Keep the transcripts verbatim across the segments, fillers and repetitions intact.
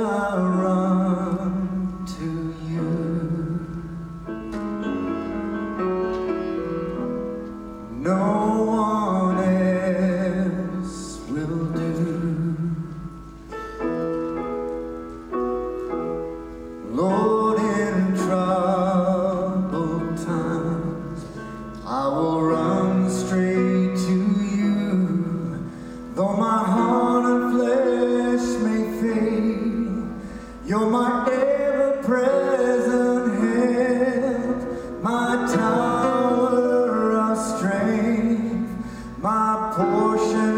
I run to you. No one else will do. Lord, in troubled times, I will run straight to you. Though my heart and flesh may fail, you're my ever-present help, my tower of strength, my portion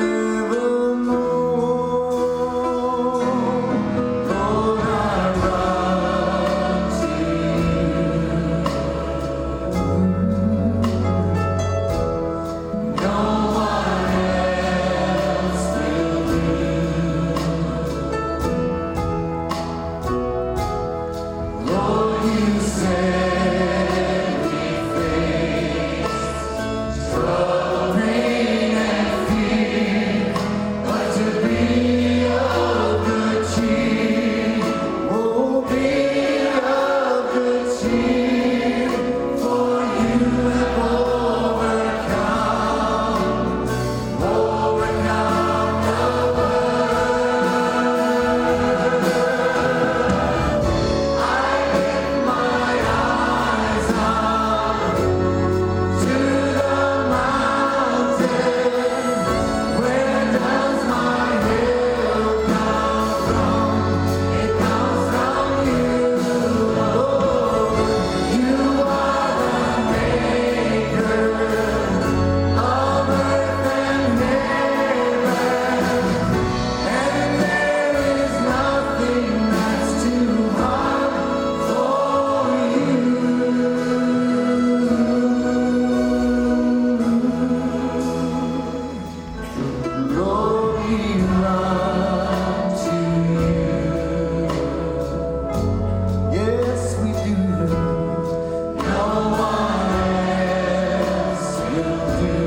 evermore. Lord, I run to you. No one else will do. Lord, you set me face trouble, pain, and fear, but to be of good cheer, oh, be of good cheer, for you have overcome, overcome the world. I lift my eyes up to the mountain. Where does my help come from? It comes from you, Lord. You are the maker of earth and heaven, and there is nothing that's too hard for you. Lord, we run to you. Yes, we do. No one else will do.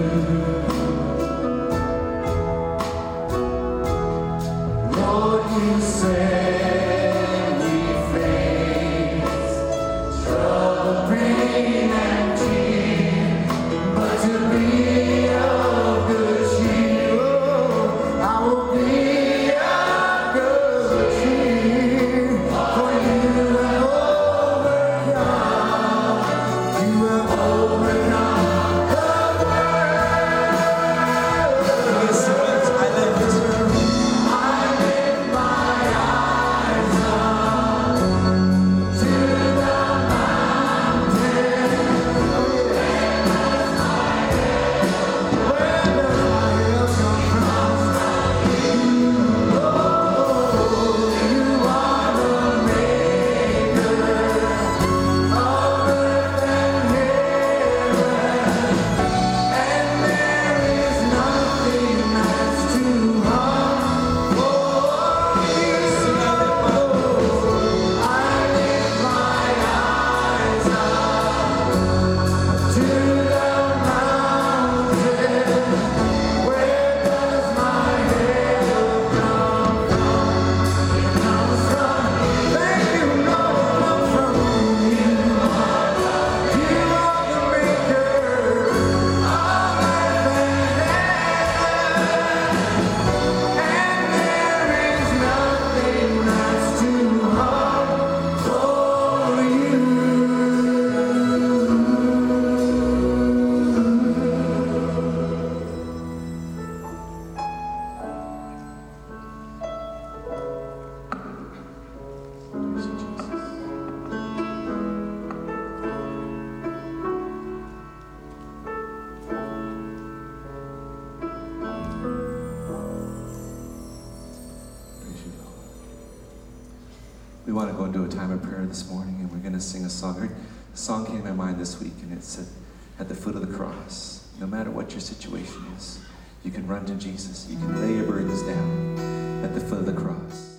Lord, you set me face trouble, pain, and tear, but to be of good cheer, oh, I will be of good cheer, for you have overcome, you have overcome the world. Yes, I lift I lift my eyes up to the mountain. Where does my help come from? Oh, you are the maker of earth and heaven, and there is nothing that's too hard for you. I lift my eyes up to the mountain. Where does my help come from? It comes from, thank you, Lord, it comes from you. You are the maker of earth and heaven, and there is nothing that's too hard for you. We want to go into a time of prayer this morning, and we're going to sing a song. A song came to my mind this week, and it said, "At the foot of the cross." No matter what your situation is, you can run to Jesus. You can lay your burdens down at the foot of the cross.